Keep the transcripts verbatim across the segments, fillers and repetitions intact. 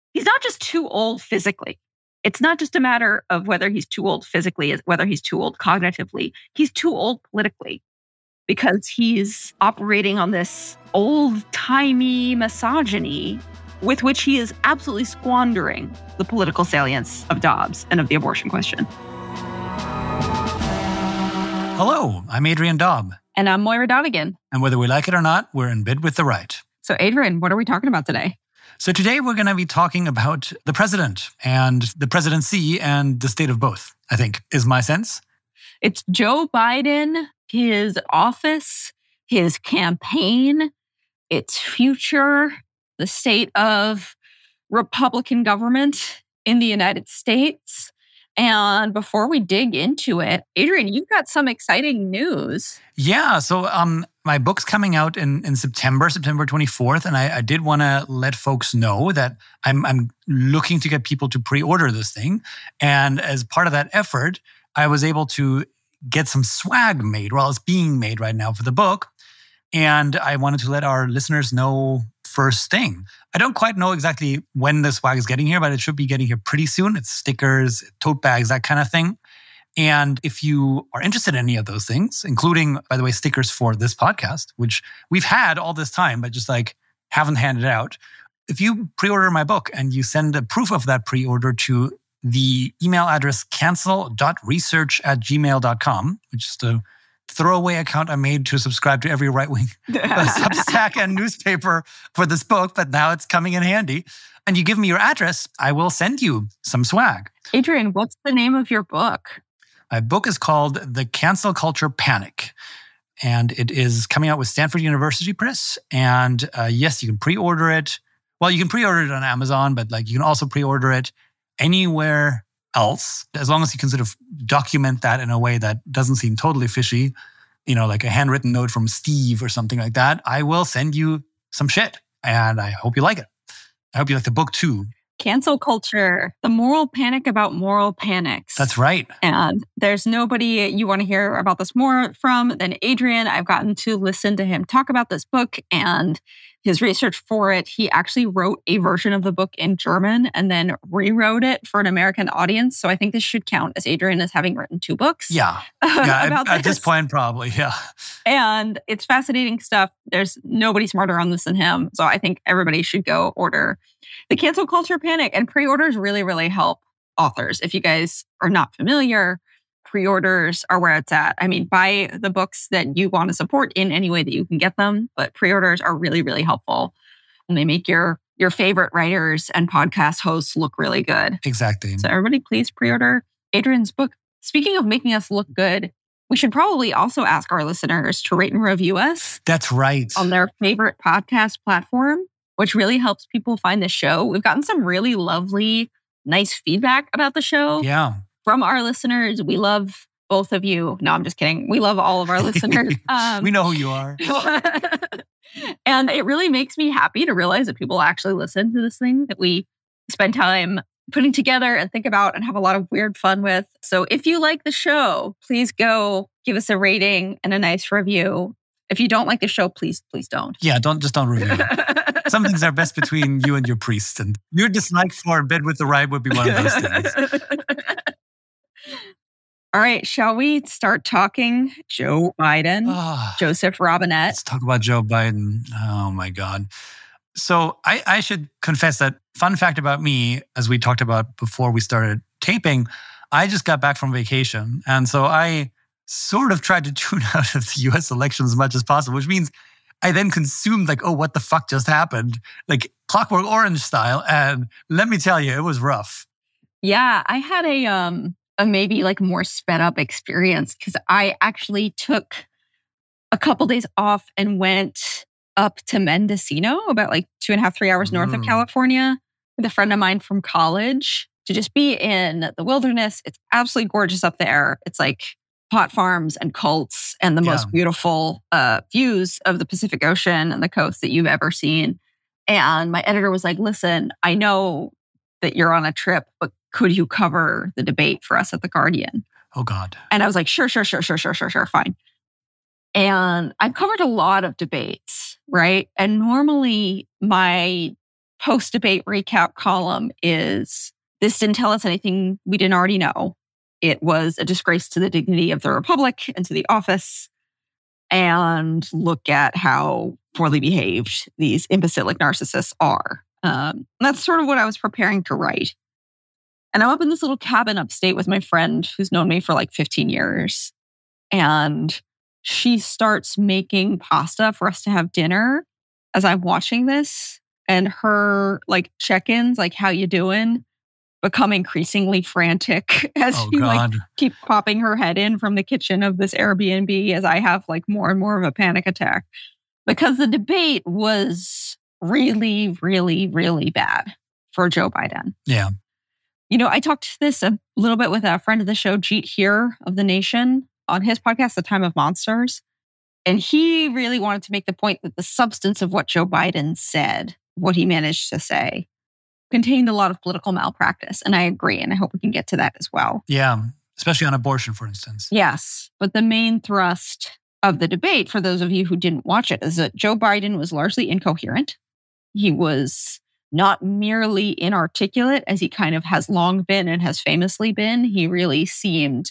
he's not just too old physically. It's not just a matter of whether he's too old physically, whether he's too old cognitively. He's too old politically because he's operating on this old-timey misogyny with which he is absolutely squandering the political salience of Dobbs and of the abortion question. Hello, I'm Adrian Daub. And I'm Moira Donegan. And whether we like it or not, we're in bed with the right. So Adrian, what are we talking about today? So today we're going to be talking about the president and the presidency and the state of both, I think, is my sense. It's Joe Biden, his office, his campaign, its future, the state of Republican government in the United States. And before we dig into it, Adrian, you've got some exciting news. Yeah, so um, my book's coming out in, in September, September twenty-fourth, and I, I did want to let folks know that I'm, I'm looking to get people to pre-order this thing. And as part of that effort, I was able to get some swag made. Well, it's being made right now for the book. And I wanted to let our listeners know first thing. I don't quite know exactly when the swag is getting here, but it should be getting here pretty soon. It's stickers, tote bags, that kind of thing. And if you are interested in any of those things, including, by the way, stickers for this podcast, which we've had all this time, but just like haven't handed out. If you pre-order my book and you send a proof of that pre-order to the email address cancel dot research at gmail dot com, which is the throwaway account I made to subscribe to every right-wing Substack and newspaper for this book, but now it's coming in handy. And you give me your address, I will send you some swag. Adrian, what's the name of your book? My book is called The Cancel Culture Panic, and it is coming out with Stanford University Press. And uh, yes, you can pre-order it. Well, you can pre-order it on Amazon, but like you can also pre-order it anywhere else, as long as you can sort of document that in a way that doesn't seem totally fishy, you know, like a handwritten note from Steve or something like that. I will send you some shit, and I hope you like it. I hope you like the book too. Cancel culture, the moral panic about moral panics. That's right. And there's nobody you want to hear about this more from than Adrian. I've gotten to listen to him talk about this book and his research for it. He actually wrote a version of the book in German and then rewrote it for an American audience. So I think this should count as Adrian as having written two books. Yeah. yeah about at, this. at this point, probably. Yeah. And it's fascinating stuff. There's nobody smarter on this than him. So I think everybody should go order The Cancel Culture Panic. And pre-orders really, really help authors. If you guys are not familiar, pre-orders are where it's at. I mean, buy the books that you want to support in any way that you can get them, but pre-orders are really, really helpful. And they make your your favorite writers and podcast hosts look really good. Exactly. So everybody please pre-order Adrian's book. Speaking of making us look good, we should probably also ask our listeners to rate and review us. That's right. On their favorite podcast platform, which really helps people find the show. We've gotten some really lovely, nice feedback about the show. Yeah. From our listeners. We love both of you. No, I'm just kidding. We love all of our listeners. Um, we know who you are. And it really makes me happy to realize that people actually listen to this thing that we spend time putting together and think about and have a lot of weird fun with. So if you like the show, please go give us a rating and a nice review. If you don't like the show, please, please don't. Yeah, don't just don't review it. Some things are best between you and your priest. And your dislike for Bed with the Right would be one of those things. All right, shall we start talking Joe Biden, oh, Joseph Robinette? Let's talk about Joe Biden. Oh, my God. So I, I should confess that fun fact about me, as we talked about before we started taping, I just got back from vacation. And so I sort of tried to tune out of the U S election as much as possible, which means I then consumed like, oh, what the fuck just happened? Like Clockwork Orange style. And let me tell you, it was rough. Yeah, I had a... um. a maybe like more sped up experience because I actually took a couple days off and went up to Mendocino, about like two and a half, three hours north mm. of California, with a friend of mine from college to just be in the wilderness. It's absolutely gorgeous up there. It's like pot farms and cults and the yeah. most beautiful uh, views of the Pacific Ocean and the coast that you've ever seen. And my editor was like, listen, I know that you're on a trip, but could you cover the debate for us at The Guardian? Oh, God. And I was like, sure, sure, sure, sure, sure, sure, sure, fine. And I've covered a lot of debates, right? And normally my post-debate recap column is, this didn't tell us anything we didn't already know. It was a disgrace to the dignity of the republic and to the office. And look at how poorly behaved these imbecilic narcissists are. Um, that's sort of what I was preparing to write. And I'm up in this little cabin upstate with my friend who's known me for like fifteen years. And she starts making pasta for us to have dinner as I'm watching this. And her like check-ins, like, how you doing, become increasingly frantic as Oh, she God. like keep popping her head in from the kitchen of this Airbnb as I have like more and more of a panic attack. Because the debate was really, really, really bad for Joe Biden. Yeah. You know, I talked this a little bit with a friend of the show, Jeet Heer of The Nation, on his podcast, The Time of Monsters. And he really wanted to make the point that the substance of what Joe Biden said, what he managed to say, contained a lot of political malpractice. And I agree. And I hope we can get to that as well. Yeah. Especially on abortion, for instance. Yes. But the main thrust of the debate, for those of you who didn't watch it, is that Joe Biden was largely incoherent. He was not merely inarticulate, as he kind of has long been and has famously been. He really seemed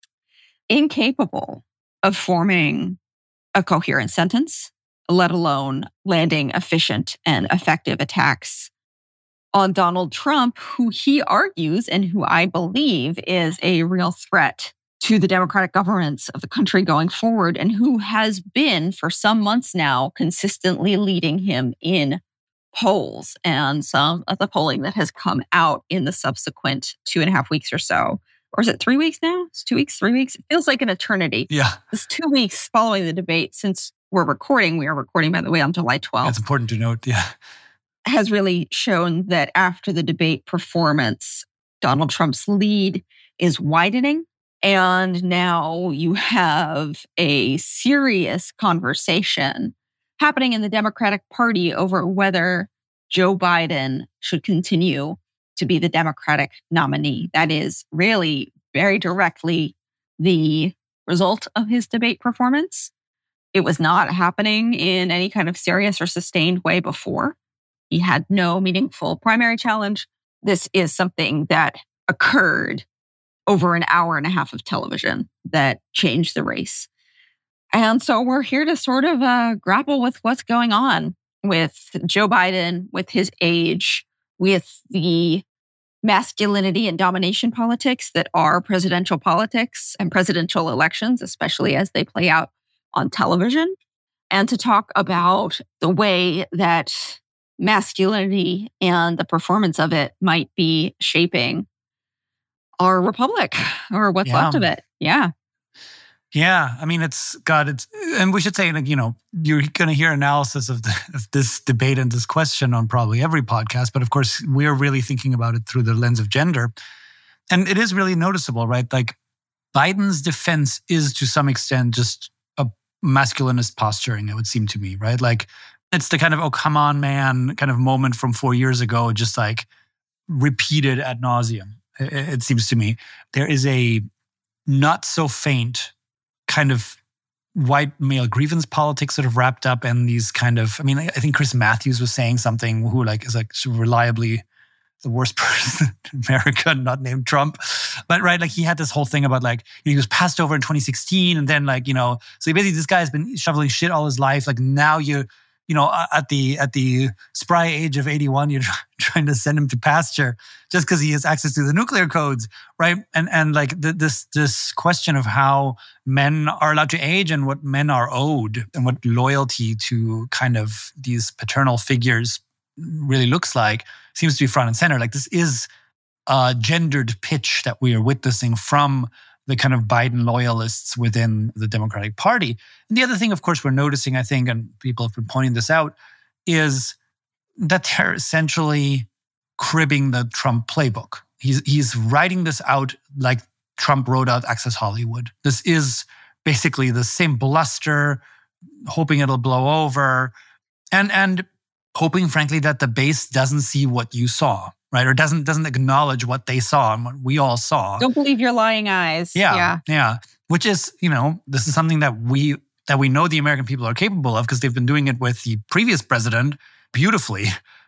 incapable of forming a coherent sentence, let alone landing efficient and effective attacks on Donald Trump, who he argues and who I believe is a real threat to the democratic governance of the country going forward, and who has been for some months now consistently leading him in polls. And some of the polling that has come out in the subsequent two and a half weeks or so, or is it three weeks now? It's two weeks, three weeks. It feels like an eternity. Yeah. It's two weeks following the debate since we're recording. We are recording, by the way, on July twelfth. It's important to note. Yeah. Has really shown that after the debate performance, Donald Trump's lead is widening. And now you have a serious conversation happening in the Democratic Party over whether Joe Biden should continue to be the Democratic nominee. That is really very directly the result of his debate performance. It was not happening in any kind of serious or sustained way before. He had no meaningful primary challenge. This is something that occurred over an hour and a half of television that changed the race. And so we're here to sort of uh, grapple with what's going on with Joe Biden, with his age, with the masculinity and domination politics that are presidential politics and presidential elections, especially as they play out on television, and to talk about the way that masculinity and the performance of it might be shaping our republic, or what's Yeah. left of it. Yeah. Yeah, I mean, it's God. It's and we should say, like, you know, you're going to hear analysis of, the, of this debate and this question on probably every podcast. But of course, we're really thinking about it through the lens of gender, and it is really noticeable, right? Like, Biden's defense is to some extent just a masculinist posturing. It would seem to me, right? Like, it's the kind of "oh come on, man" kind of moment from four years ago, just like repeated ad nauseum. It, it seems to me there is a not so faint kind of white male grievance politics sort of wrapped up in these kind of, I mean, I think Chris Matthews was saying something who like is like reliably the worst person in America, not named Trump. But right, like he had this whole thing about like, you know, he was passed over in twenty sixteen and then like, you know, so basically this guy has been shoveling shit all his life. Like now you, you know, at the at the spry age of eighty-one, you're trying to send him to pasture just because he has access to the nuclear codes, right? And and like the, this this question of how men are allowed to age and what men are owed and what loyalty to kind of these paternal figures really looks like seems to be front and center. Like this is a gendered pitch that we are witnessing from the kind of Biden loyalists within the Democratic Party. And the other thing, of course, we're noticing, I think, and people have been pointing this out, is that they're essentially cribbing the Trump playbook. He's he's writing this out like Trump wrote out Access Hollywood. This is basically the same bluster, hoping it'll blow over, and and hoping, frankly, that the base doesn't see what you saw, right? Or doesn't doesn't acknowledge what they saw and what we all saw. Don't believe your lying eyes. Yeah, Yeah. yeah. Which is, you know, this is something that we that we know the American people are capable of because they've been doing it with the previous president beautifully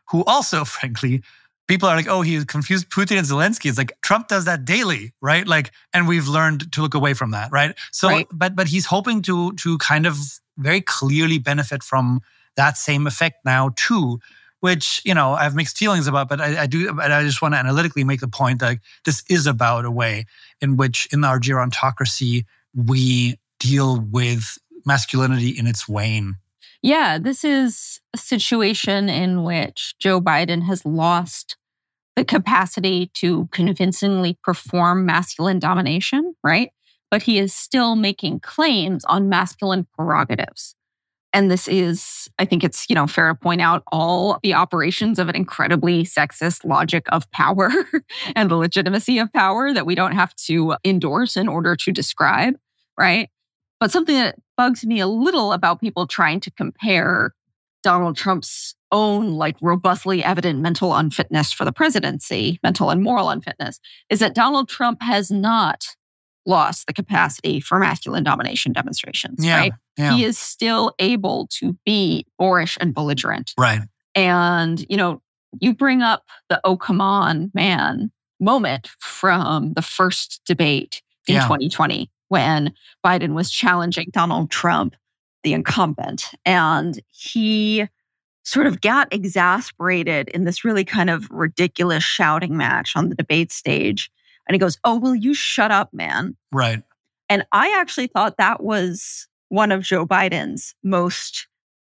who also, frankly, people are like, oh, he confused Putin and Zelensky. It's like Trump does that daily, right? Like, and we've learned to look away from that, right? So, right. but but he's hoping to to kind of very clearly benefit from that same effect now too, which, you know, I have mixed feelings about, but I, I do, but I just want to analytically make the point that this is about a way in which in our gerontocracy, we deal with masculinity in its wane. Yeah, this is a situation in which Joe Biden has lost the capacity to convincingly perform masculine domination, right? But he is still making claims on masculine prerogatives. And this is, I think it's, you know, fair to point out all the operations of an incredibly sexist logic of power and the legitimacy of power that we don't have to endorse in order to describe, right? But something that bugs me a little about people trying to compare Donald Trump's own, like, robustly evident mental unfitness for the presidency, mental and moral unfitness, is that Donald Trump has not lost the capacity for masculine domination demonstrations, yeah, right? Yeah. He is still able to be boorish and belligerent. Right. And, you know, you bring up the oh, come on, man moment from the first debate in yeah. twenty twenty when Biden was challenging Donald Trump, the incumbent. And he sort of got exasperated in this really kind of ridiculous shouting match on the debate stage. And he goes, oh, will you shut up, man? Right. And I actually thought that was one of Joe Biden's most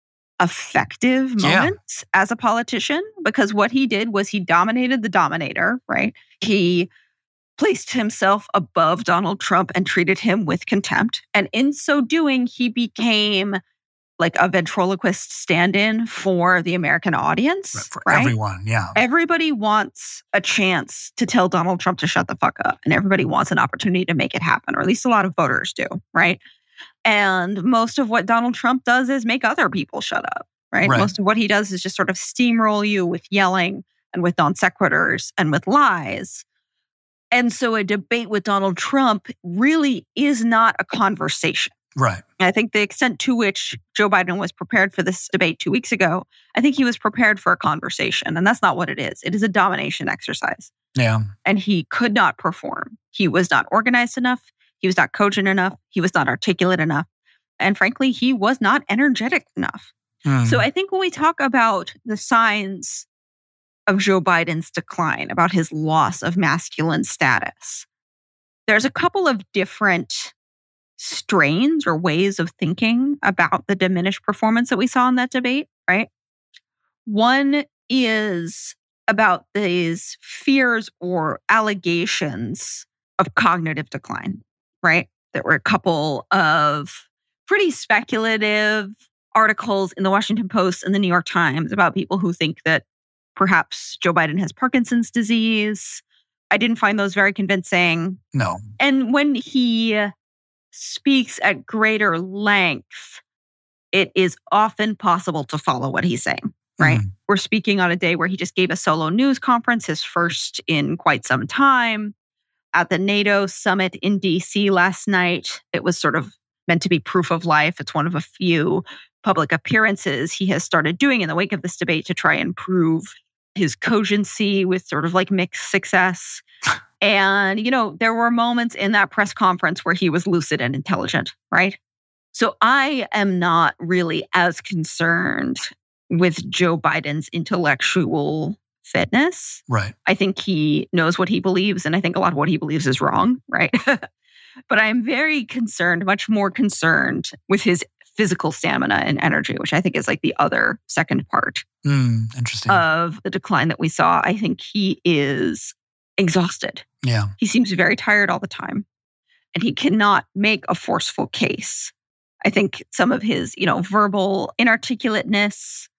effective moments yeah. as a politician, because what he did was he dominated the dominator, right? He placed himself above Donald Trump and treated him with contempt. And in so doing, he became like a ventriloquist stand-in for the American audience. Right, for right? everyone, yeah. Everybody wants a chance to tell Donald Trump to shut the fuck up. And everybody wants an opportunity to make it happen, or at least a lot of voters do, right? And most of what Donald Trump does is make other people shut up, right? right? Most of what he does is just sort of steamroll you with yelling and with non sequiturs and with lies. And so a debate with Donald Trump really is not a conversation. Right. I think the extent to which Joe Biden was prepared for this debate two weeks ago, I think he was prepared for a conversation. And that's not what it is. It is a domination exercise. Yeah. And he could not perform. He was not organized enough. He was not cogent enough. He was not articulate enough. And frankly, he was not energetic enough. Mm. So I think when we talk about the signs of Joe Biden's decline, about his loss of masculine status, there's a couple of different strains or ways of thinking about the diminished performance that we saw in that debate, right? One is about these fears or allegations of cognitive decline, right? There were a couple of pretty speculative articles in the Washington Post and the New York Times about people who think that perhaps Joe Biden has Parkinson's disease. I didn't find those very convincing. No. And when he speaks at greater length, it is often possible to follow what he's saying, right? Mm. We're speaking on a day where he just gave a solo news conference, his first in quite some time. At the NATO summit in D C last night, it was sort of meant to be proof of life. It's one of a few public appearances he has started doing in the wake of this debate to try and prove his cogency with sort of like mixed success. And, you know, there were moments in that press conference where he was lucid and intelligent, right? So I am not really as concerned with Joe Biden's intellectual fitness. Right. I think he knows what he believes, and I think a lot of what he believes is wrong, right? But I am very concerned, much more concerned with his physical stamina and energy, which I think is like the other second part mm, interesting. of the decline that we saw. I think he is exhausted. Yeah. He seems very tired all the time, and he cannot make a forceful case. I think some of his, you know, verbal inarticulateness,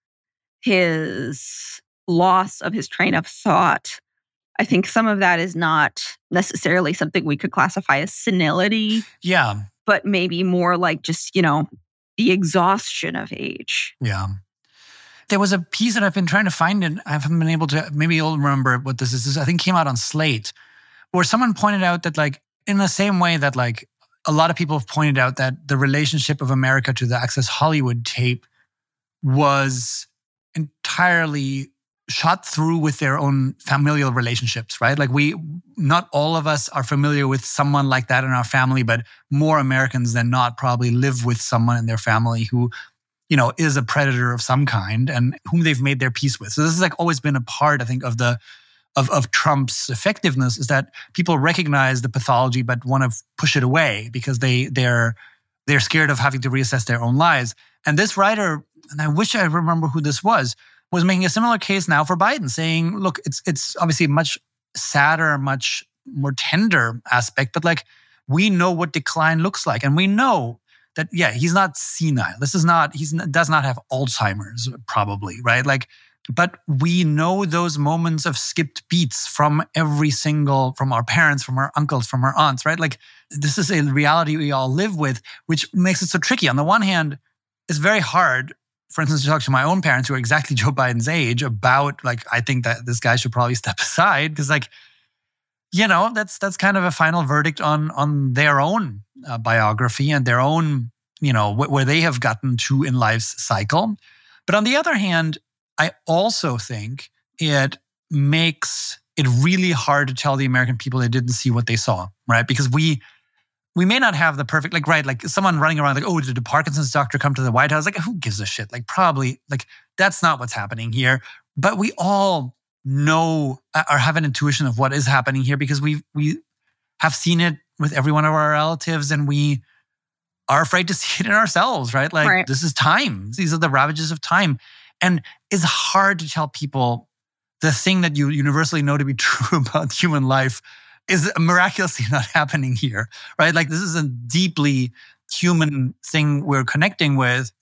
his loss of his train of thought, I think some of that is not necessarily something we could classify as senility. Yeah. But maybe more like just, you know, the exhaustion of age. Yeah. There was a piece that I've been trying to find, and I haven't been able to, maybe you'll remember what this is. This, I think, came out on Slate, where someone pointed out that, like, in the same way that, like, a lot of people have pointed out that the relationship of America to the Access Hollywood tape was entirely shot through with their own familial relationships, right? Like we, not all of us are familiar with someone like that in our family, but more Americans than not probably live with someone in their family who, you know, is a predator of some kind and whom they've made their peace with. So this has like always been a part, I think, of the of, of Trump's effectiveness, is that people recognize the pathology but want to push it away because they they're they're scared of having to reassess their own lives. And this writer, and I wish I remember who this was, was making a similar case now for Biden, saying, look, it's it's obviously a much sadder, much more tender aspect, but like we know what decline looks like. And we know that, yeah, he's not senile. This is not, he does not have Alzheimer's probably, right? Like, but we know those moments of skipped beats from every single, from our parents, from our uncles, from our aunts, right? Like this is a reality we all live with, which makes it so tricky. On the one hand, it's very hard, for instance, to talk to my own parents who are exactly Joe Biden's age about, like, I think that this guy should probably step aside because, like, you know, that's that's kind of a final verdict on on their own uh, biography and their own, you know, wh- where they have gotten to in life's cycle. But on the other hand, I also think it makes it really hard to tell the American people they didn't see what they saw, right? Because we we may not have the perfect, like, right, like someone running around like, oh, did the Parkinson's doctor come to the White House? Like, who gives a shit? Like, probably, like, that's not what's happening here. But we all know or have an intuition of what is happening here because we we have seen it with every one of our relatives and we are afraid to see it in ourselves, right? Like, right. This is time. These are the ravages of time. And it's hard to tell people the thing that you universally know to be true about human life is miraculously not happening here, right? Like this is a deeply human thing we're connecting with,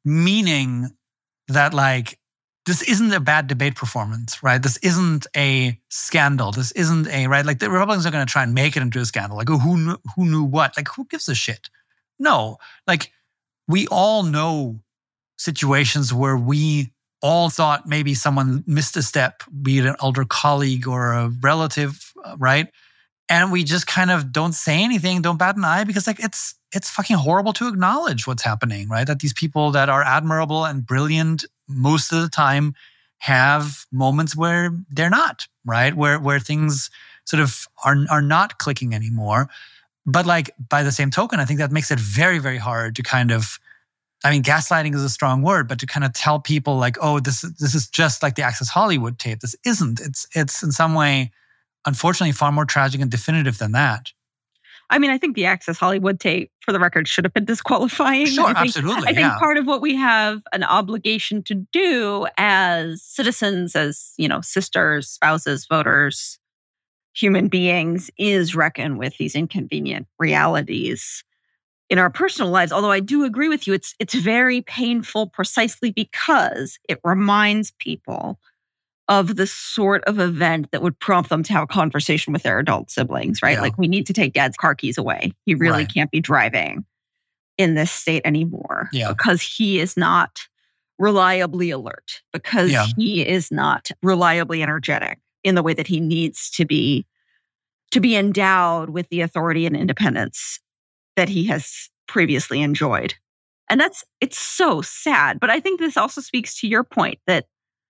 meaning that like, this isn't a bad debate performance, right? This isn't a scandal. This isn't a, right? Like the Republicans are going to try and make it into a scandal. Like, oh, who knew, who knew what? Like, who gives a shit? No, like we all know situations where we all thought maybe someone missed a step, be it an older colleague or a relative, right? And we just kind of don't say anything, don't bat an eye because like it's it's fucking horrible to acknowledge what's happening, right? That these people that are admirable and brilliant most of the time have moments where they're not, right? Where where things sort of are are not clicking anymore. But like by the same token, I think that makes it very, very hard to kind of, I mean, gaslighting is a strong word, but to kind of tell people like, oh, this this is just like the Access Hollywood tape. This isn't. It's it's in some way, unfortunately, far more tragic and definitive than that. I mean, I think the Access Hollywood tape, for the record, should have been disqualifying. Sure, I think, absolutely. I think yeah. part of what we have an obligation to do as citizens, as, you know, sisters, spouses, voters, human beings, is reckon with these inconvenient realities in our personal lives. Although I do agree with you, it's it's very painful precisely because it reminds people of the sort of event that would prompt them to have a conversation with their adult siblings, right? Yeah. Like, we need to take dad's car keys away. He really right. can't be driving in this state anymore yeah. because he is not reliably alert, because yeah. he is not reliably energetic in the way that he needs to be, to be endowed with the authority and independence that he has previously enjoyed. And that's, it's so sad. But I think this also speaks to your point that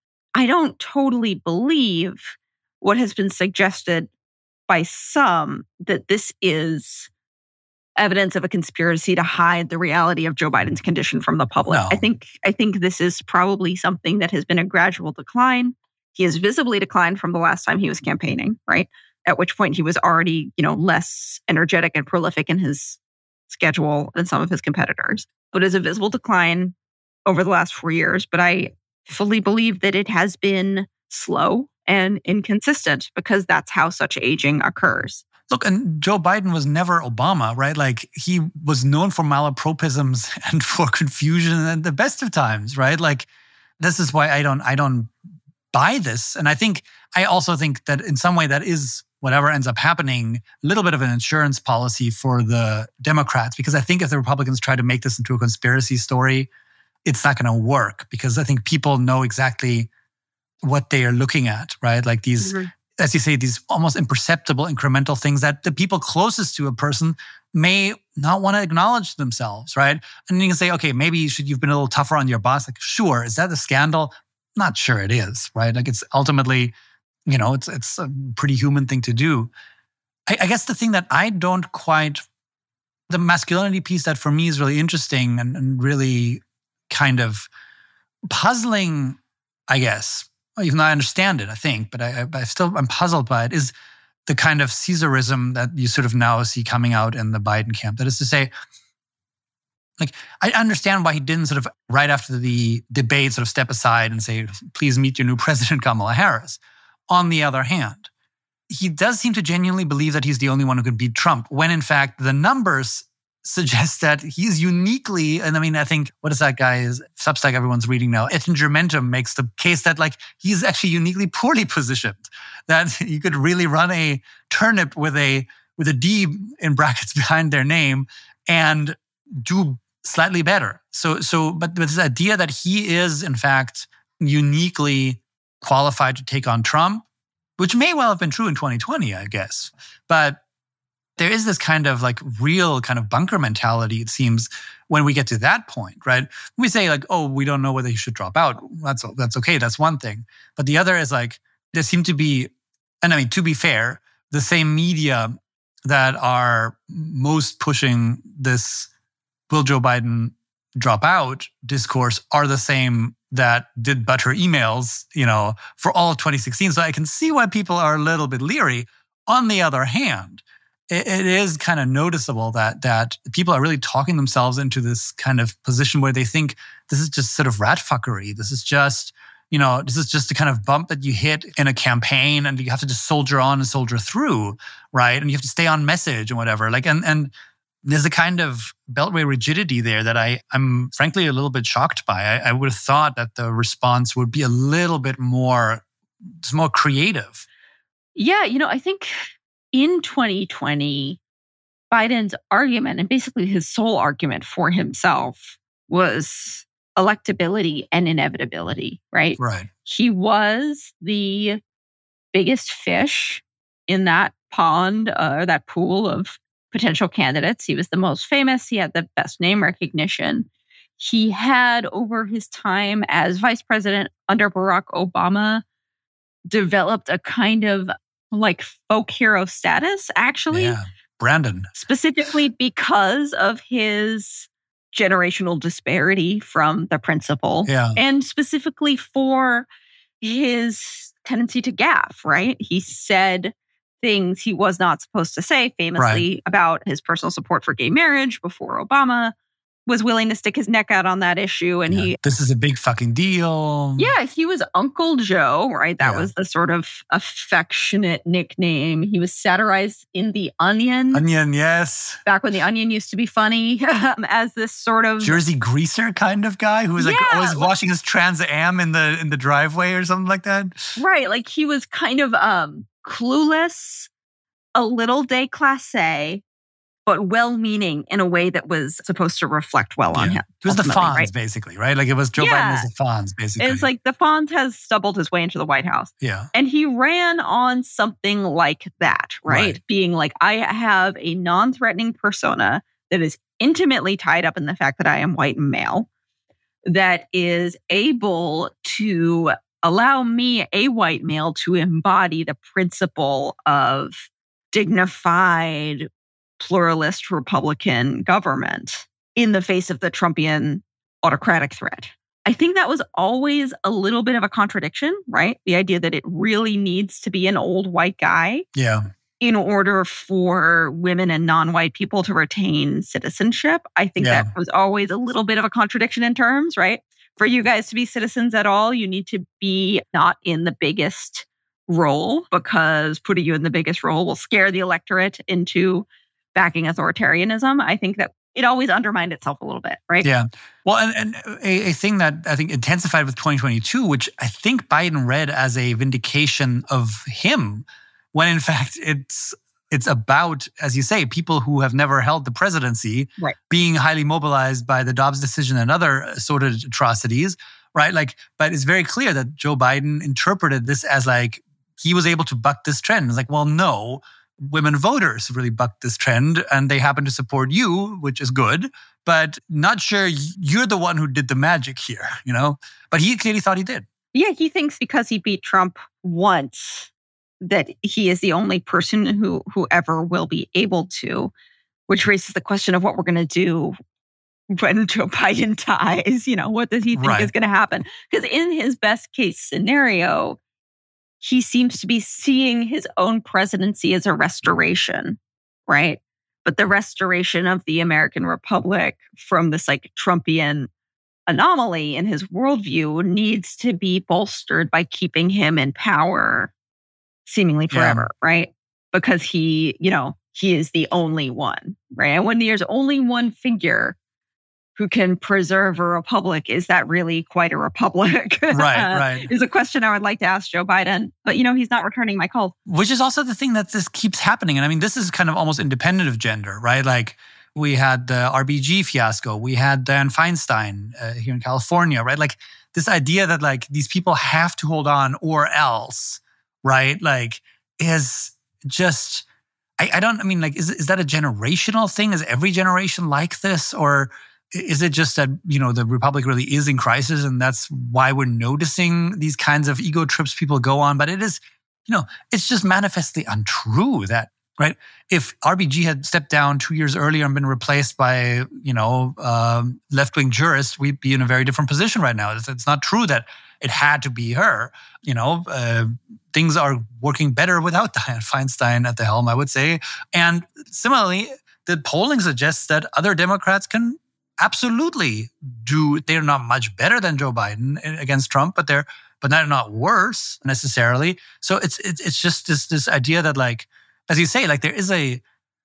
I don't totally believe what has been suggested by some, that this is evidence of a conspiracy to hide the reality of Joe Biden's condition from the public. No. I think I think this is probably something that has been a gradual decline. He has visibly declined from the last time he was campaigning, right? At which point he was already, you know, less energetic and prolific in his schedule than some of his competitors. But it's a visible decline over the last four years. But I fully believe that it has been slow and inconsistent because that's how such aging occurs. Look, and Joe Biden was never Obama, right? Like, he was known for malapropisms and for confusion at the best of times, right? Like, this is why I don't, I don't buy this. And I think, I also think that in some way that is, whatever ends up happening, a little bit of an insurance policy for the Democrats. Because I think if the Republicans try to make this into a conspiracy story, it's not going to work, because I think people know exactly what they are looking at, right? Like these, mm-hmm. as you say, these almost imperceptible incremental things that the people closest to a person may not want to acknowledge themselves, right? And you can say, okay, maybe you should, you've been a little tougher on your boss. Like, sure, is that a scandal? not sure it is, right? Like it's ultimately, you know, it's it's a pretty human thing to do. I, I guess the thing that I don't quite, the masculinity piece that for me is really interesting and, and really kind of puzzling, I guess, even though I understand it, I think, but I, I, I still, I'm puzzled by it, is the kind of Caesarism that you sort of now see coming out in the Biden camp. That is to say, like, I understand why he didn't sort of, right after the debate, sort of step aside and say, please meet your new president, Kamala Harris. On the other hand, he does seem to genuinely believe that he's the only one who can beat Trump, when in fact the numbers suggest that he's uniquely, and I mean, I think, what is that guy's Substack everyone's reading now? Ettinger Mentum makes the case that like he's actually uniquely poorly positioned, that you could really run a turnip with a with a D in brackets behind their name and do slightly better. So, so, but this idea that he is in fact uniquely qualified to take on Trump, which may well have been true in twenty twenty, I guess, but there is this kind of like real kind of bunker mentality, it seems, when we get to that point, right? We say like, oh, we don't know whether he should drop out. That's that's okay. That's one thing. But the other is like, there seem to be, and I mean, to be fair, the same media that are most pushing this will Joe Biden drop out discourse are the same that did butter emails, you know, for all of twenty sixteen. So I can see why people are a little bit leery. On the other hand, it is kind of noticeable that that people are really talking themselves into this kind of position where they think this is just sort of rat fuckery. This is just, you know, this is just a kind of bump that you hit in a campaign and you have to just soldier on and soldier through, right? And you have to stay on message and whatever. Like, and and there's a kind of beltway rigidity there that I, I'm frankly a little bit shocked by. I, I would have thought that the response would be a little bit more, it's more creative. Yeah, you know, I think in twenty twenty, Biden's argument, and basically his sole argument for himself, was electability and inevitability, right? Right. He was the biggest fish in that pond, uh, or that pool of potential candidates. He was the most famous. He had the best name recognition. He had, over his time as vice president under Barack Obama, developed a kind of like folk hero status, actually. Yeah, Brandon. Specifically because of his generational disparity from the principal. Yeah. And specifically for his tendency to gaffe, right? He said things he was not supposed to say, famously right. about his personal support for gay marriage before Obama was willing to stick his neck out on that issue. And yeah, he... This is a big fucking deal. Yeah, he was Uncle Joe, right? That yeah. was the sort of affectionate nickname. He was satirized in The Onion. Onion, yes. Back when The Onion used to be funny, as this sort of... Jersey greaser kind of guy who was like yeah, always like, washing his Trans Am in the in the driveway or something like that. Right, like he was kind of um, clueless, a little déclassé, but well-meaning in a way that was supposed to reflect well yeah. on him. It was the Fonz, right? basically, right? Like it was Joe yeah. Biden as the Fonz, basically. It's like the Fonz has stumbled his way into the White House. Yeah. And he ran on something like that, right? right? Being like, I have a non-threatening persona that is intimately tied up in the fact that I am white and male, that is able to allow me, a white male, to embody the principle of dignified, pluralist Republican government in the face of the Trumpian autocratic threat. I think that was always a little bit of a contradiction, right? The idea that it really needs to be an old white guy yeah. in order for women and non-white people to retain citizenship. I think yeah. that was always a little bit of a contradiction in terms, right? For you guys to be citizens at all, you need to be not in the biggest role, because putting you in the biggest role will scare the electorate into backing authoritarianism. I think that it always undermined itself a little bit, right? Yeah. Well, and, and a, a thing that I think intensified with twenty twenty-two, which I think Biden read as a vindication of him, when in fact it's it's about, as you say, people who have never held the presidency right. being highly mobilized by the Dobbs decision and other assorted atrocities, right? Like, but it's very clear that Joe Biden interpreted this as like he was able to buck this trend. It's like, well, no. Women voters really bucked this trend and they happen to support you, which is good, but not sure you're the one who did the magic here, you know? But he clearly thought he did. Yeah, he thinks because he beat Trump once that he is the only person who who ever will be able to, which raises the question of what we're going to do when Joe Biden dies. You know, what does he think Right. is going to happen? Because in his best case scenario, he seems to be seeing his own presidency as a restoration, right? But the restoration of the American Republic from this like Trumpian anomaly in his worldview needs to be bolstered by keeping him in power seemingly forever, yeah. right? Because he, you know, he is the only one, right? And when there's only one figure who can preserve a republic, is that really quite a republic? Right, uh, right. Is a question I would like to ask Joe Biden. But, you know, he's not returning my call. Which is also the thing that this keeps happening. And I mean, this is kind of almost independent of gender, right? Like, we had the R B G fiasco. We had Dianne Feinstein uh, here in California, right? Like this idea that like these people have to hold on or else, right? Like is just, I, I don't, I mean, like, is, is that a generational thing? Is every generation like this? Or is it just that, you know, the Republic really is in crisis and that's why we're noticing these kinds of ego trips people go on? But it is, you know, it's just manifestly untrue that, right? If R B G had stepped down two years earlier and been replaced by, you know, um, left-wing jurists, we'd be in a very different position right now. It's, it's not true that it had to be her. You know, uh, things are working better without Dianne Feinstein at the helm, I would say. And similarly, the polling suggests that other Democrats can absolutely do. They're not much better than Joe Biden against Trump, but they're but they're not worse necessarily. So it's it's it's just this this idea that like, as you say, like there is a,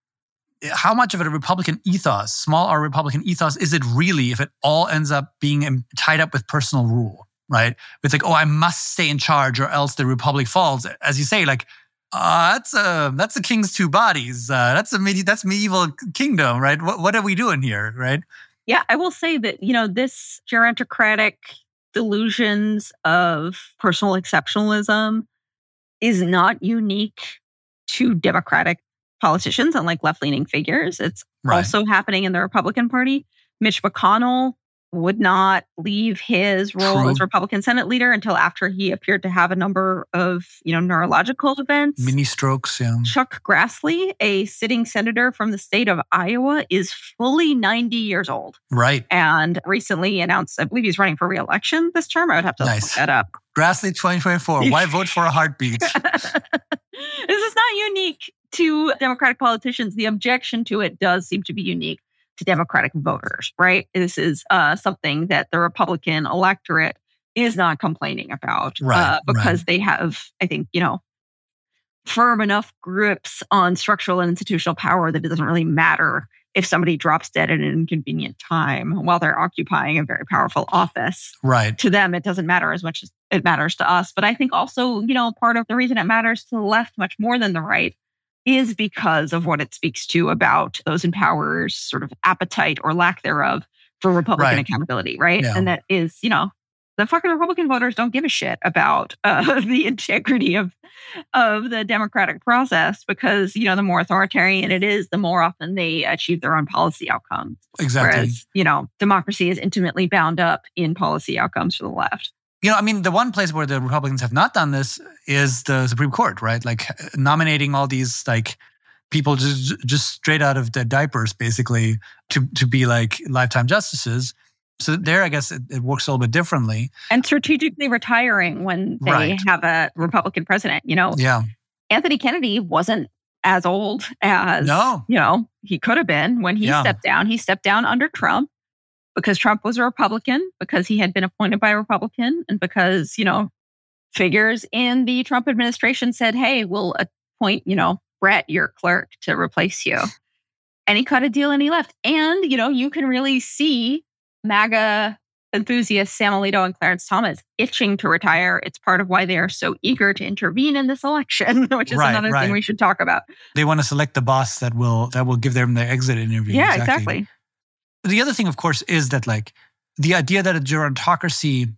how much of a Republican ethos, small R Republican ethos, is it really if it all ends up being tied up with personal rule, right? It's like, oh, I must stay in charge or else the Republic falls. As you say, like, uh, that's a, that's a king's two bodies. Uh, that's a medi- that's medieval kingdom, right? What, what are we doing here, right? Yeah, I will say that, you know, this gerontocratic delusions of personal exceptionalism is not unique to Democratic politicians, unlike left-leaning figures. It's right. also happening in the Republican Party. Mitch McConnell would not leave his role True. as Republican Senate leader until after he appeared to have a number of, you know, neurological events. Mini strokes, yeah. Chuck Grassley, a sitting senator from the state of Iowa, is fully ninety years old. Right. And recently announced, I believe he's running for re-election this term. I would have to nice. look that up. Grassley twenty twenty-four. Why vote for a heartbeat? This is not unique to Democratic politicians. The objection to it does seem to be unique to Democratic voters, right? This is uh, something that the Republican electorate is not complaining about right, uh, because right. they have, I think, you know, firm enough grips on structural and institutional power that it doesn't really matter if somebody drops dead at an inconvenient time while they're occupying a very powerful office. Right. To them, it doesn't matter as much as it matters to us. But I think also, you know, part of the reason it matters to the left much more than the right is because of what it speaks to about those in power's sort of appetite or lack thereof for Republican right. accountability, right? Yeah. And that is, you know, the fucking Republican voters don't give a shit about uh, the integrity of of the democratic process because, you know, the more authoritarian it is, the more often they achieve their own policy outcomes. Exactly. Whereas, you know, democracy is intimately bound up in policy outcomes for the left. You know, I mean, the one place where the Republicans have not done this is the Supreme Court, right? Like nominating all these like people just just straight out of the diapers, basically, to to be like lifetime justices. So there, I guess it, it works a little bit differently. And strategically retiring when they right. have a Republican president. You know, yeah. Anthony Kennedy wasn't as old as no. you know he could have been when he yeah. stepped down. He stepped down under Trump. Because Trump was a Republican, because he had been appointed by a Republican, and because, you know, figures in the Trump administration said, hey, we'll appoint, you know, Brett, your clerk, to replace you. And he cut a deal and he left. And, you know, you can really see MAGA enthusiasts Sam Alito and Clarence Thomas itching to retire. It's part of why they are so eager to intervene in this election, which is right, another right. thing we should talk about. They want to select the boss that will that will give them their exit interview. Yeah, exactly. exactly. The other thing, of course, is that like the idea that a gerontocracy,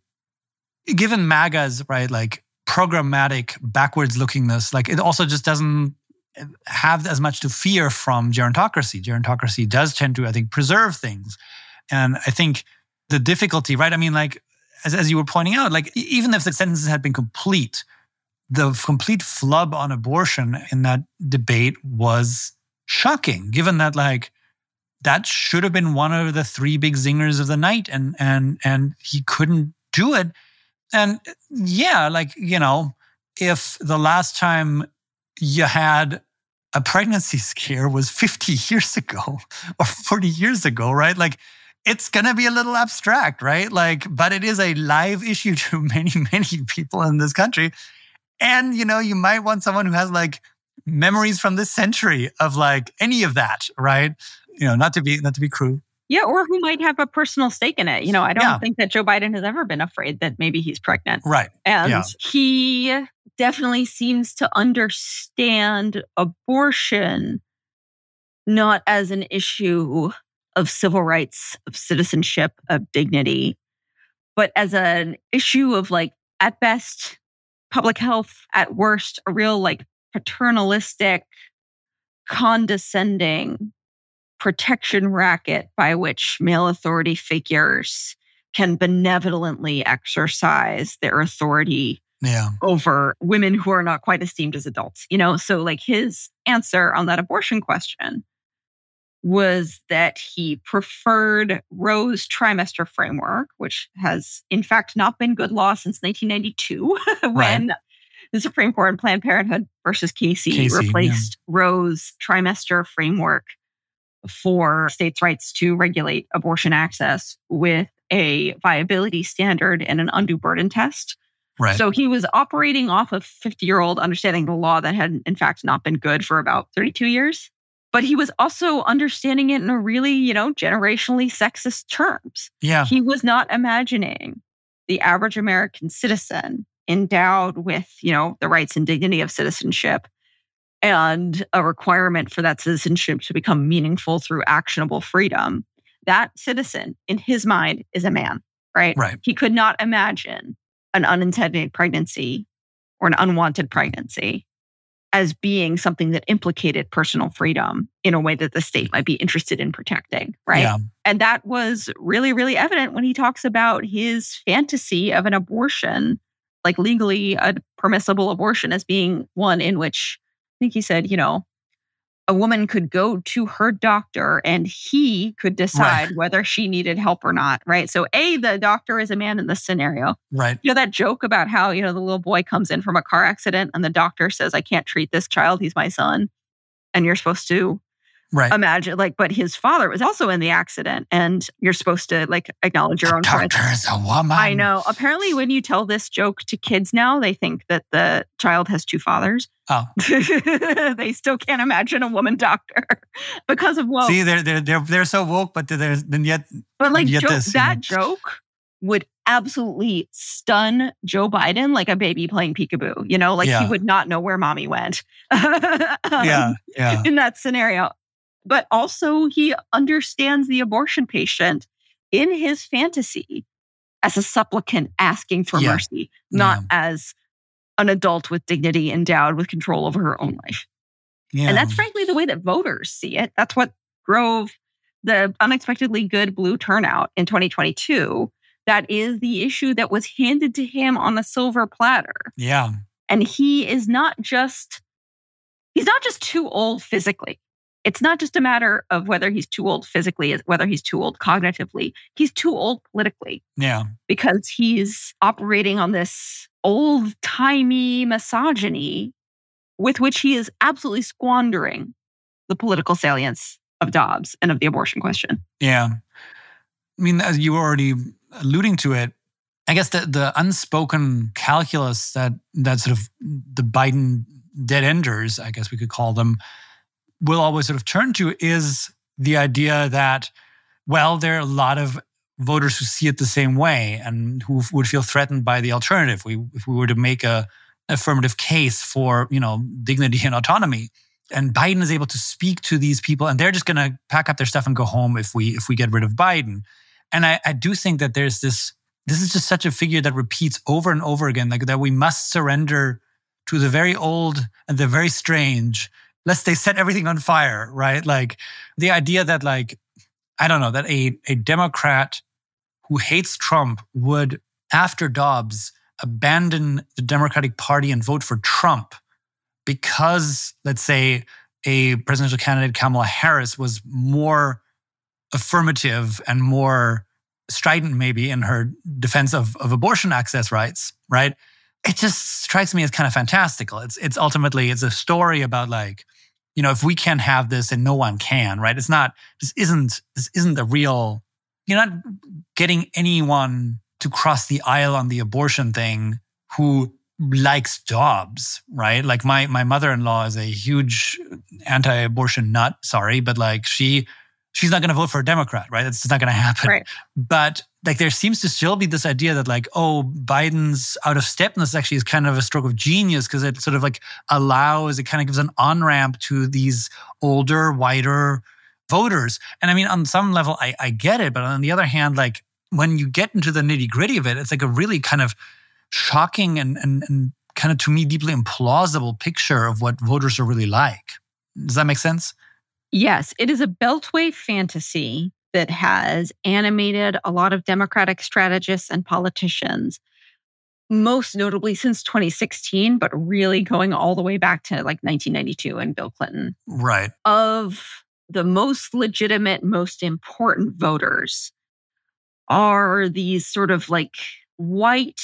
given MAGA's right, like programmatic backwards lookingness, like it also just doesn't have as much to fear from gerontocracy. Gerontocracy does tend to, I think, preserve things. And I think the difficulty, right? I mean, like as, as you were pointing out, like e- even if the sentences had been complete, the complete flub on abortion in that debate was shocking, given that like that should have been one of the three big zingers of the night, and and and he couldn't do it. And yeah, like, you know, if the last time you had a pregnancy scare was fifty years ago or forty years ago, right? Like, it's going to be a little abstract, right? Like, but it is a live issue to many, many people in this country. And, you know, you might want someone who has like memories from this century of like any of that, right? You know, not to be, not to be crude. Yeah, or who might have a personal stake in it. You know, I don't Yeah. think that Joe Biden has ever been afraid that maybe he's pregnant. Right. And Yeah. he definitely seems to understand abortion not as an issue of civil rights, of citizenship, of dignity, but as an issue of like, at best, public health, at worst, a real like paternalistic, condescending protection racket by which male authority figures can benevolently exercise their authority Yeah. over women who are not quite esteemed as adults. You know, so like his answer on that abortion question was that he preferred Roe's trimester framework, which has in fact not been good law since nineteen ninety-two, when Right. the Supreme Court in Planned Parenthood versus Casey, Casey, replaced Roe's trimester framework for states' rights to regulate abortion access with a viability standard and an undue burden test. Right. So he was operating off of fifty-year-old understanding the law that had, in fact, not been good for about thirty-two years. But he was also understanding it in a really, you know, generationally sexist terms. Yeah. He was not imagining the average American citizen endowed with, you know, the rights and dignity of citizenship and a requirement for that citizenship to become meaningful through actionable freedom. That citizen, in his mind, is a man, right? Right. He could not imagine an unintended pregnancy or an unwanted pregnancy as being something that implicated personal freedom in a way that the state might be interested in protecting, right? Yeah. And that was really, really evident when he talks about his fantasy of an abortion, like legally a permissible abortion, as being one in which I think he said, you know, a woman could go to her doctor and he could decide Right. whether she needed help or not, right? So A, the doctor is a man in this scenario. Right. You know, that joke about how, you know, the little boy comes in from a car accident and the doctor says, I can't treat this child, he's my son. And you're supposed to Right. imagine, like, but his father was also in the accident and you're supposed to, like, acknowledge your own choice. Doctor is a woman. I know. Apparently, when you tell this joke to kids now, they think that the child has two fathers. Oh. They still can't imagine a woman doctor because of woke. See, they're they're they're they're so woke, but there's then yet But like yet joke, this, you that know. joke would absolutely stun Joe Biden like a baby playing peekaboo. You know, like Yeah. he would not know where mommy went. Yeah, yeah. In that scenario. But also he understands the abortion patient in his fantasy as a supplicant asking for Yeah. mercy, not Yeah. as an adult with dignity endowed with control over her own life. Yeah. And that's frankly the way that voters see it. That's what drove the unexpectedly good blue turnout in twenty twenty-two. That is the issue that was handed to him on a silver platter. Yeah. And he is not just, he's not just too old physically. It's not just a matter of whether he's too old physically, it's whether he's too old cognitively. He's too old politically Yeah. because he's operating on this old-timey misogyny with which he is absolutely squandering the political salience of Dobbs and of the abortion question. Yeah. I mean, as you were already alluding to it, I guess the, the unspoken calculus that that sort of the Biden dead enders, I guess we could call them, will always sort of turn to is the idea that, well, there are a lot of voters who see it the same way and who would feel threatened by the alternative. We, if we were to make a affirmative case for, you know, dignity and autonomy, and Biden is able to speak to these people, and they're just going to pack up their stuff and go home if we if we get rid of Biden. And I, I do think that there's this. This is just such a figure that repeats over and over again, like that we must surrender to the very old and the very strange, lest they set everything on fire, right? Like the idea that, like, I don't know, that a, a Democrat who hates Trump would after Dobbs, abandon the Democratic Party and vote for Trump because, let's say, a presidential candidate, Kamala Harris, was more affirmative and more strident maybe in her defense of, of abortion access rights, right? It just strikes me as kind of fantastical. It's it's ultimately, it's a story about like, you know, if we can't have this and no one can, right? It's not, this isn't, this isn't a real, you're not getting anyone to cross the aisle on the abortion thing who likes Dobbs, right? Like my my mother-in-law is a huge anti-abortion nut, sorry, but like she she's not going to vote for a Democrat, right? That's just not going to happen. Right. But like there seems to still be this idea that like, oh, Biden's out of step, and this actually is kind of a stroke of genius because it sort of like allows, it kind of gives an on-ramp to these older, whiter voters. And I mean, on some level, I, I get it, but on the other hand, like when you get into the nitty-gritty of it, it's like a really kind of shocking and, and, and kind of, to me, deeply implausible picture of what voters are really like. Does that make sense? Yes, it is a Beltway fantasy that has animated a lot of Democratic strategists and politicians, most notably since twenty sixteen, but really going all the way back to like nineteen ninety-two and Bill Clinton. Right. Of the most legitimate, most important voters are these sort of like white,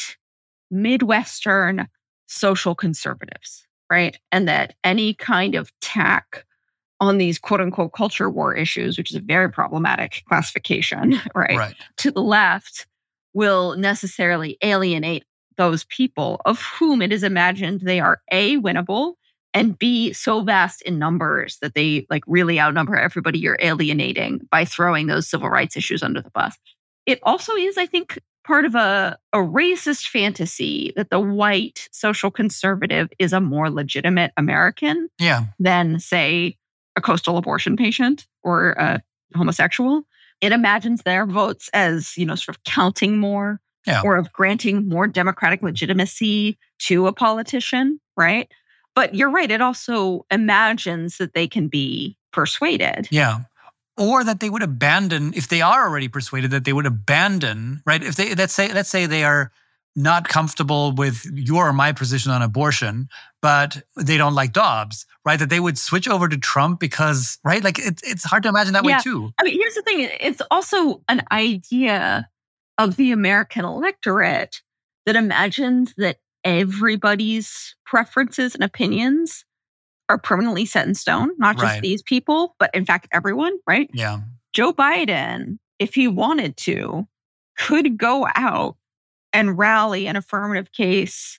Midwestern social conservatives, right? And that any kind of tack on these quote unquote culture war issues, which is a very problematic classification, right? Right. To the left will necessarily alienate those people of whom it is imagined they are A, winnable, and B, so vast in numbers that they like really outnumber everybody you're alienating by throwing those civil rights issues under the bus. It also is, I think, part of a, a racist fantasy that the white social conservative is a more legitimate American yeah. than, say, a coastal abortion patient or a homosexual. It imagines their votes as, you know, sort of counting more yeah. or of granting more democratic legitimacy to a politician, right? But you're right. It also imagines that they can be persuaded. Yeah. Or that they would abandon, if they are already persuaded, that they would abandon, right? If they, let's say, let's say they are not comfortable with your or my position on abortion, but they don't like Dobbs, right? That they would switch over to Trump because, right? Like it, it's hard to imagine that yeah. way too. I mean, here's the thing. It's also an idea of the American electorate that imagines that everybody's preferences and opinions are permanently set in stone, not just right. these people, but in fact, everyone, right? Yeah. Joe Biden, if he wanted to, could go out and rally an affirmative case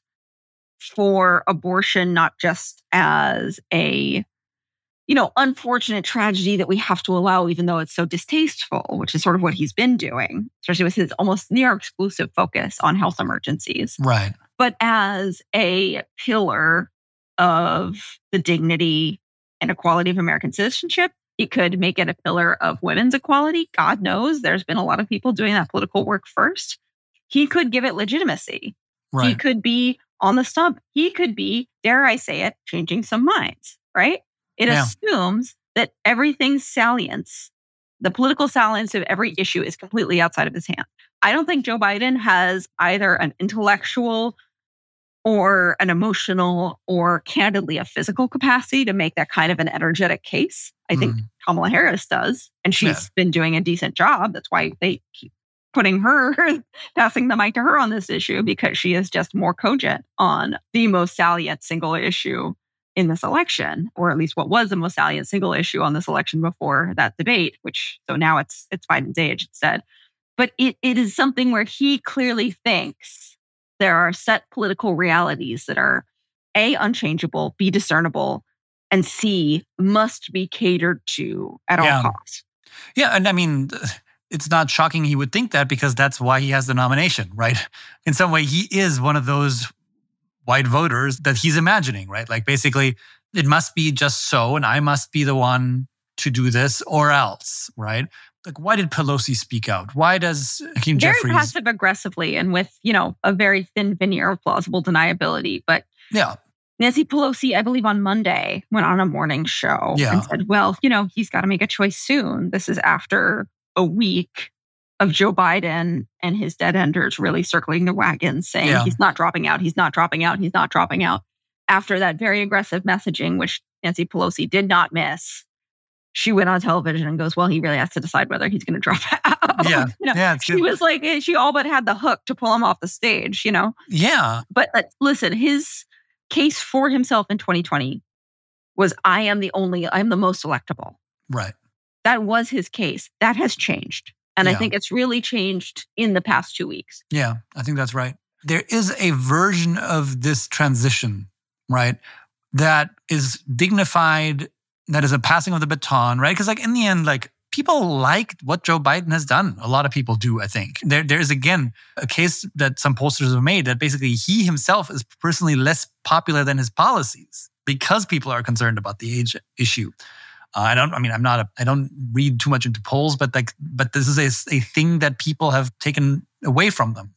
for abortion, not just as a, you know, unfortunate tragedy that we have to allow, even though it's so distasteful, which is sort of what he's been doing, especially with his almost near exclusive focus on health emergencies. Right. But as a pillar of the dignity and equality of American citizenship. He could make it a pillar of women's equality. God knows there's been a lot of people doing that political work first. He could give it legitimacy. Right. He could be on the stump. He could be, dare I say it, changing some minds, right? It yeah. assumes that everything's salience, the political salience of every issue is completely outside of his hand. I don't think Joe Biden has either an intellectual or an emotional or candidly a physical capacity to make that kind of an energetic case. I think mm. Kamala Harris does, and she's yeah. been doing a decent job. That's why they keep putting her, passing the mic to her on this issue, because she is just more cogent on the most salient single issue in this election, or at least what was the most salient single issue on this election before that debate, which, so now it's it's Biden's age instead. But it it is something where he clearly thinks there are set political realities that are A, unchangeable, B, discernible, and C, must be catered to at all yeah. costs. Yeah, and I mean, it's not shocking he would think that because that's why he has the nomination, right? In some way, he is one of those white voters that he's imagining, right? Like basically, it must be just so, and I must be the one to do this or else, right? Like, why did Pelosi speak out? Why does Hakeem Very Jeffries... passive aggressively and with, you know, a very thin veneer of plausible deniability. But yeah, Nancy Pelosi, I believe on Monday, went on a morning show yeah. and said, well, you know, he's got to make a choice soon. This is after a week of Joe Biden and his dead enders really circling the wagons, saying Yeah. he's not dropping out, he's not dropping out, he's not dropping out. After that very aggressive messaging, which Nancy Pelosi did not miss, she went on television and goes, well, he really has to decide whether he's going to drop out. Yeah. You know, Yeah, it's she good. was like, she all but had the hook to pull him off the stage, you know? Yeah. But uh, listen, his case for himself in twenty twenty was, I am the only, I'm the most electable. Right. That was his case. That has changed. And I Yeah. think it's really changed in the past two weeks. Yeah, I think that's right. There is a version of this transition, right, that is dignified, that is a passing of the baton, right? Because like in the end, like people like what Joe Biden has done. A lot of people do, I think. There, there is, again, a case that some pollsters have made that basically he himself is personally less popular than his policies because people are concerned about the age issue. Uh, I don't. I mean, I'm not. A, I don't read too much into polls, but like, but this is a, a thing that people have taken away from them.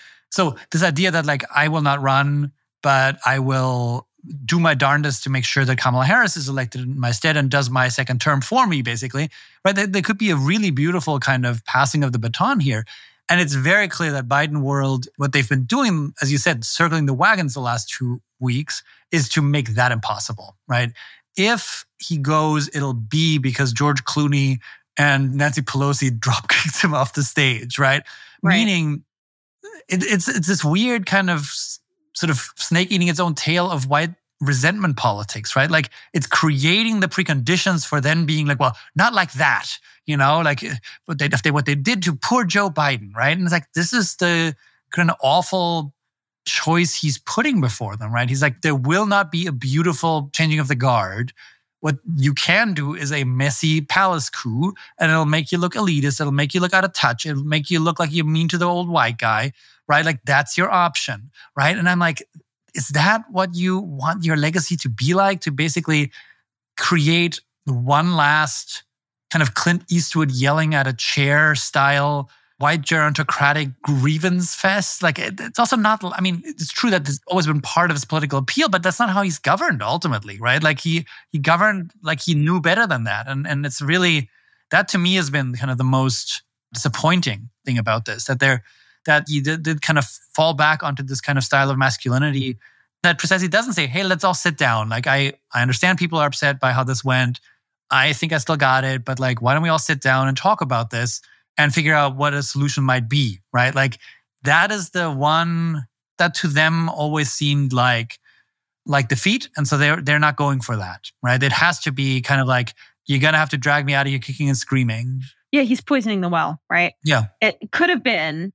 So this idea that like I will not run, but I will do my darndest to make sure that Kamala Harris is elected in my stead and does my second term for me, basically, right? There, there could be a really beautiful kind of passing of the baton here, and it's very clear that Biden world, what they've been doing, as you said, circling the wagons the last two weeks, is to make that impossible, right? If he goes, it'll be because George Clooney and Nancy Pelosi drop kicked him off the stage, right? Right. Meaning, it, it's it's this weird kind of s- sort of snake eating its own tail of white resentment politics, right? Like it's creating the preconditions for then being like, well, not like that, you know, like what they if they what they did to poor Joe Biden, right? And it's like this is the kind of awful choice he's putting before them, right? He's like, there will not be a beautiful changing of the guard. What you can do is a messy palace coup, and it'll make you look elitist. It'll make you look out of touch. It'll make you look like you're mean to the old white guy, right? Like that's your option, right? And I'm like, is that what you want your legacy to be like? To basically create one last kind of Clint Eastwood yelling at a chair style white gerontocratic grievance fest? Like it, it's also not, I mean, it's true that it's always been part of his political appeal, but that's not how he's governed ultimately, right? Like he he governed like he knew better than that. And, and it's really, that to me has been kind of the most disappointing thing about this, that they're, that he did, did kind of fall back onto this kind of style of masculinity that precisely doesn't say, hey, let's all sit down. Like I, I understand people are upset by how this went. I think I still got it, but like, why don't we all sit down and talk about this and figure out what a solution might be, right? Like that is the one that to them always seemed like like defeat, and so they're they're not going for that, right? It has to be kind of like you're gonna have to drag me out of here kicking and screaming. Yeah, he's poisoning the well, right? Yeah, It could have been,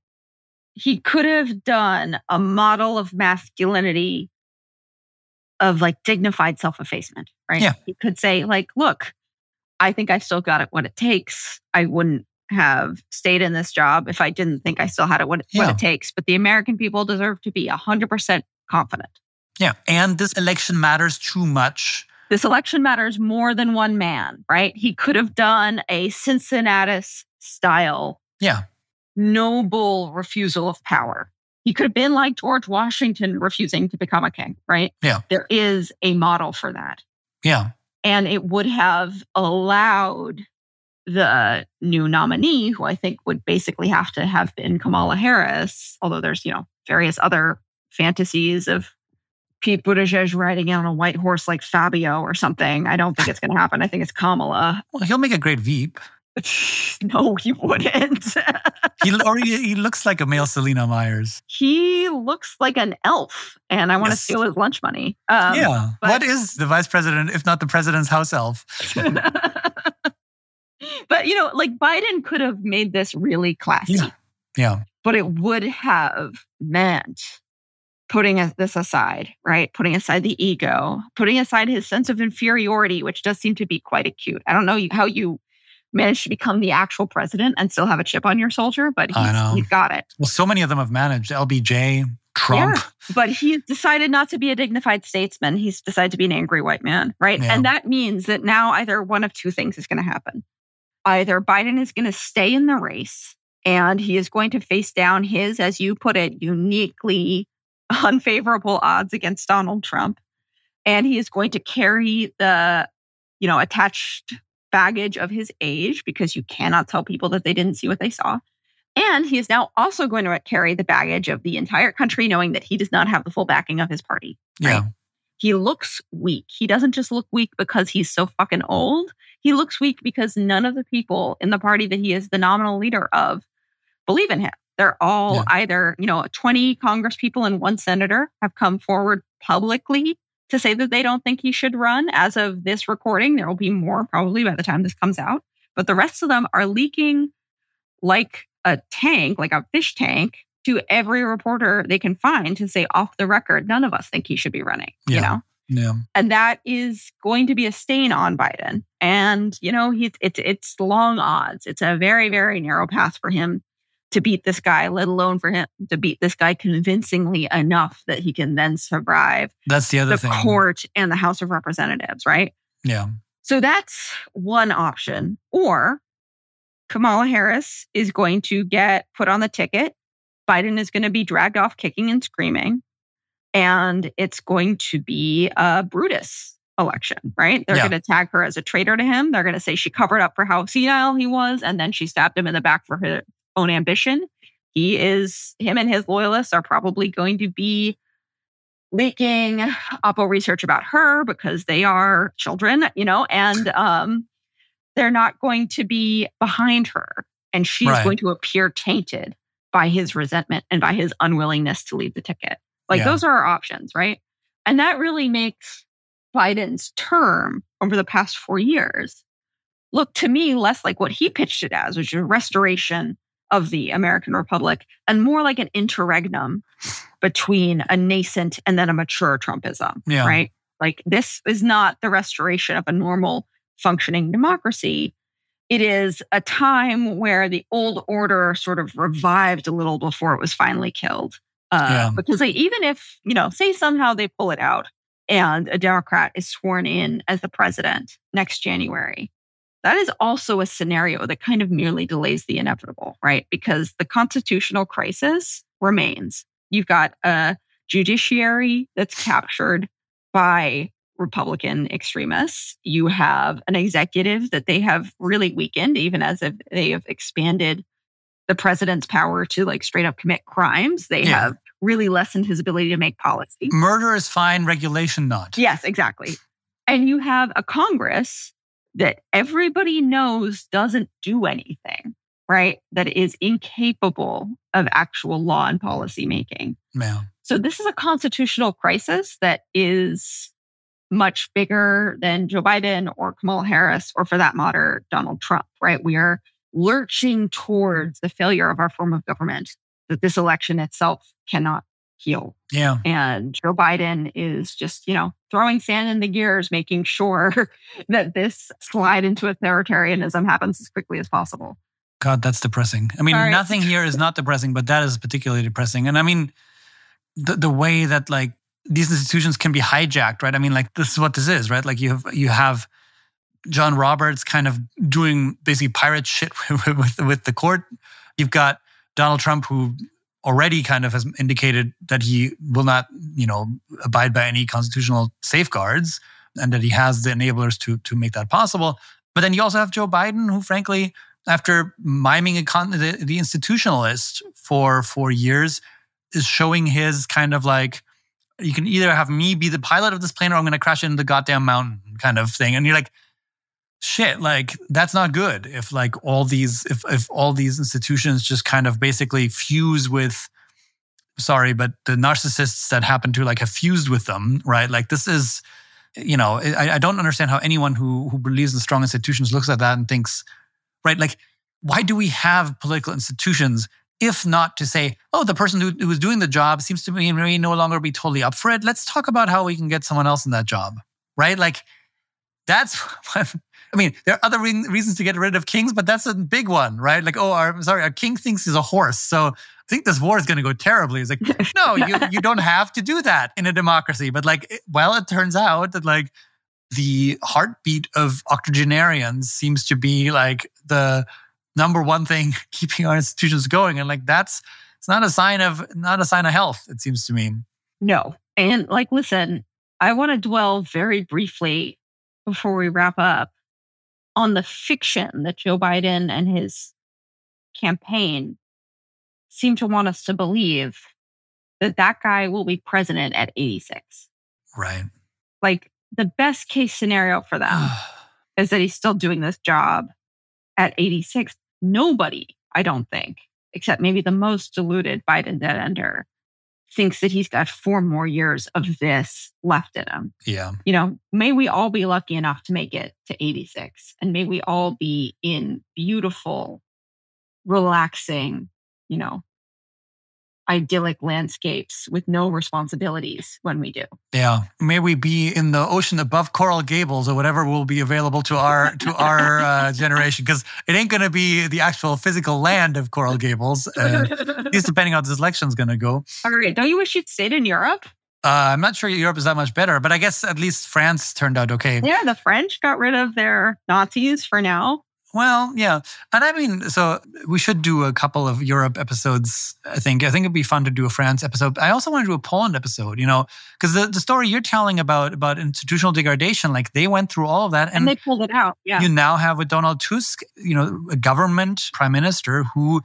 he could have done a model of masculinity of like dignified self-effacement, right? Yeah. He could say like, look, I think I still got it what it takes. I wouldn't have stayed in this job if I didn't think I still had it what, Yeah. what it takes. But the American people deserve to be one hundred percent confident. yeah. And this election matters too much. This election matters more than one man, right? He could have done a Cincinnatus style Yeah, noble refusal of power. He could have been like George Washington refusing to become a king, right? Yeah. There is a model for that. yeah, And it would have allowed the new nominee, who I think would basically have to have been Kamala Harris, although there's, you know, various other fantasies of Pete Buttigieg riding on a white horse like Fabio or something. I don't think it's going to happen. I think it's Kamala. Well, he'll make a great Veep. No, he wouldn't. He or he, he looks like a male Selena Myers. He looks like an elf, and I want to Yes. steal his lunch money. Um, yeah. but- What is the vice president, if not the president's house elf? But, you know, like Biden could have made this really classy, Yeah. Yeah. but it would have meant putting a- this aside, right? Putting aside the ego, putting aside his sense of inferiority, which does seem to be quite acute. I don't know you- how you managed to become the actual president and still have a chip on your shoulder, but I he's, know. he's got it. Well, so many of them have managed. L B J, Trump. Yeah, but he's decided not to be a dignified statesman. He's decided to be an angry white man, right? Yeah. And that means that now either one of two things is going to happen. Either Biden is going to stay in the race and he is going to face down his, as you put it, uniquely unfavorable odds against Donald Trump. And he is going to carry the, you know, attached baggage of his age, because you cannot tell people that they didn't see what they saw. And he is now also going to carry the baggage of the entire country knowing that he does not have the full backing of his party. Right? Yeah. He looks weak. He doesn't just look weak because he's so fucking old. He looks weak because none of the people in the party that he is the nominal leader of believe in him. They're all Yeah. either, you know, twenty Congress people and one senator have come forward publicly to say that they don't think he should run. As of this recording, there will be more probably by the time this comes out. But the rest of them are leaking like a tank, like a fish tank, to every reporter they can find to say off the record, none of us think he should be running, Yeah. you know? Yeah. And that is going to be a stain on Biden. And, you know, he's, it's, it's long odds. It's a very, very narrow path for him to beat this guy, let alone for him to beat this guy convincingly enough that he can then survive That's the other the thing. court and the House of Representatives, right? Yeah. So that's one option. Or Kamala Harris is going to get put on the ticket. Biden is going to be dragged off kicking and screaming. And it's going to be a Brutus election, right? They're Yeah. going to tag her as a traitor to him. They're going to say she covered up for how senile he was, and then she stabbed him in the back for her own ambition. He is, him and his loyalists are probably going to be leaking Oppo research about her because they are children, you know, and um, they're not going to be behind her. And she's Right. going to appear tainted by his resentment and by his unwillingness to leave the ticket. Like, Yeah. those are our options, right? And that really makes Biden's term over the past four years look to me less like what he pitched it as, which is a restoration of the American Republic, and more like an interregnum between a nascent and then a mature Trumpism, Yeah. right? Like, this is not the restoration of a normal functioning democracy. It is a time where the old order sort of revived a little before it was finally killed. Uh, Yeah. Because like, even if, you know, say somehow they pull it out and a Democrat is sworn in as the president next January, that is also a scenario that kind of merely delays the inevitable, right? Because the constitutional crisis remains. You've got a judiciary that's captured by Republican extremists. You have an executive that they have really weakened, even as if they have expanded the president's power to like straight up commit crimes. They Yeah. have really lessened his ability to make policy. Murder is fine, regulation not. Yes, exactly. And you have a Congress that everybody knows doesn't do anything, right? That is incapable of actual law and policy making. Yeah. So this is a constitutional crisis that is much bigger than Joe Biden or Kamala Harris, or for that matter, Donald Trump, right? We are lurching towards the failure of our form of government that this election itself cannot heal. Yeah. And Joe Biden is just, you know, throwing sand in the gears, making sure that this slide into authoritarianism happens as quickly as possible. God, that's depressing. I mean, Sorry. nothing here is not depressing, but that is particularly depressing. And I mean, the the way that like these institutions can be hijacked, right? I mean, like this is what this is, right? Like you have you have John Roberts kind of doing basically pirate shit with with, with the court. You've got Donald Trump, who already kind of has indicated that he will not, you know, abide by any constitutional safeguards, and that he has the enablers to to make that possible. But then you also have Joe Biden, who frankly, after miming a con- the, the institutionalist for four years, is showing his kind of like, you can either have me be the pilot of this plane or I'm going to crash into the goddamn mountain kind of thing. And you're like, shit, like that's not good. If like all these, if if all these institutions just kind of basically fuse with, sorry, but the narcissists that happen to like have fused with them, right? Like this is, you know, I, I don't understand how anyone who who believes in strong institutions looks at that and thinks, right, like why do we have political institutions if not to say, oh, the person who, who is doing the job seems to be may no longer be totally up for it. Let's talk about how we can get someone else in that job, right? Like that's, I mean, there are other re- reasons to get rid of kings, but that's a big one, right? Like, oh, our, sorry, our king thinks he's a horse, so I think this war is going to go terribly. It's like, no, you you don't have to do that in a democracy. But like, it- well, it turns out that like the heartbeat of octogenarians seems to be like the number one thing keeping our institutions going, and like that's it's not a sign of not a sign of health. It seems to me. No. And like, listen, I want to dwell very briefly before we wrap up on the fiction that Joe Biden and his campaign seem to want us to believe that that guy will be president at eighty-six. Right. Like the best case scenario for them is that he's still doing this job at eighty-six. Nobody, I don't think, except maybe the most deluded Biden dead ender, thinks that he's got four more years of this left in him. Yeah. You know, may we all be lucky enough to make it to eighty-six, and may we all be in beautiful, relaxing, you know, idyllic landscapes with no responsibilities when we do. Yeah. May we be in the ocean above Coral Gables or whatever will be available to our to our uh, generation, because it ain't going to be the actual physical land of Coral Gables, uh, at least depending on how this election's going to go. All right. Don't you wish you'd stayed in Europe? Uh, I'm not sure Europe is that much better, but I guess at least France turned out okay. Yeah, the French got rid of their Nazis for now. Well, yeah. And I mean, so we should do a couple of Europe episodes, I think. I think it'd be fun to do a France episode. I also want to do a Poland episode, you know, because the, the story you're telling about, about institutional degradation, like they went through all of that. And, and they pulled it out, yeah. You now have with Donald Tusk, you know, a government prime minister who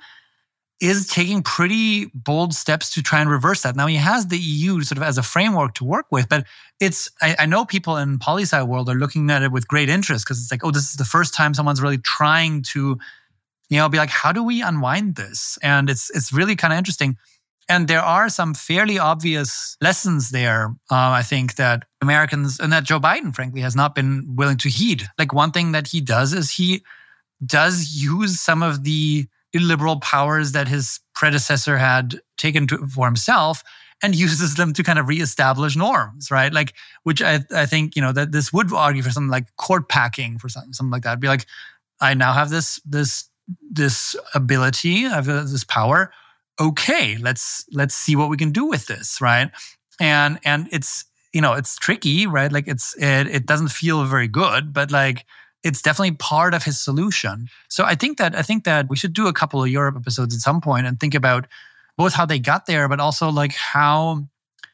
is taking pretty bold steps to try and reverse that. Now, he has the E U sort of as a framework to work with, but it's, I, I know people in poli-sci world are looking at it with great interest because it's like, oh, this is the first time someone's really trying to, you know, be like, how do we unwind this? And it's it's really kind of interesting. And there are some fairly obvious lessons there, uh, I think, that Americans, and that Joe Biden, frankly, has not been willing to heed. Like one thing that he does is he does use some of the illiberal powers that his predecessor had taken to, for himself, and uses them to kind of reestablish norms, right? Like, which I, I think, you know, that this would argue for something like court packing, for something, something like that. Be like, I now have this, this, this ability, I have this power. Okay, let's let's see what we can do with this, right? And and it's, you know, it's tricky, right? Like it's it it doesn't feel very good, but like, it's definitely part of his solution. So I think that I think that we should do a couple of Europe episodes at some point and think about both how they got there, but also like how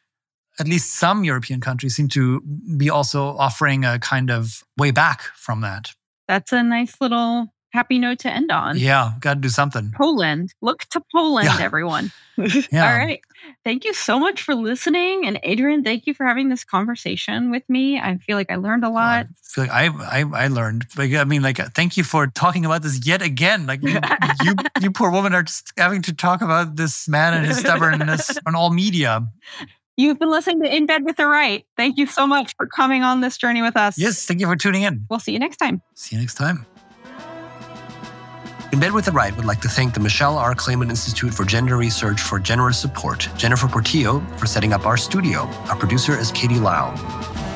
at least some European countries seem to be also offering a kind of way back from that. That's a nice little happy note to end on. Yeah, got to do something. Poland. Look to Poland, yeah. Everyone. Yeah. All right. Thank you so much for listening. And Adrian, thank you for having this conversation with me. I feel like I learned a lot. I feel like I I, I learned. Like, I mean, like, thank you for talking about this yet again. Like, you, you, you poor woman are just having to talk about this man and his stubbornness on all media. You've been listening to In Bed with the Right. Thank you so much for coming on this journey with us. Yes, thank you for tuning in. We'll see you next time. See you next time. In Bed with the Right would like to thank the Michelle R. Clayman Institute for Gender Research for generous support, Jennifer Portillo for setting up our studio. Our producer is Katie Lau.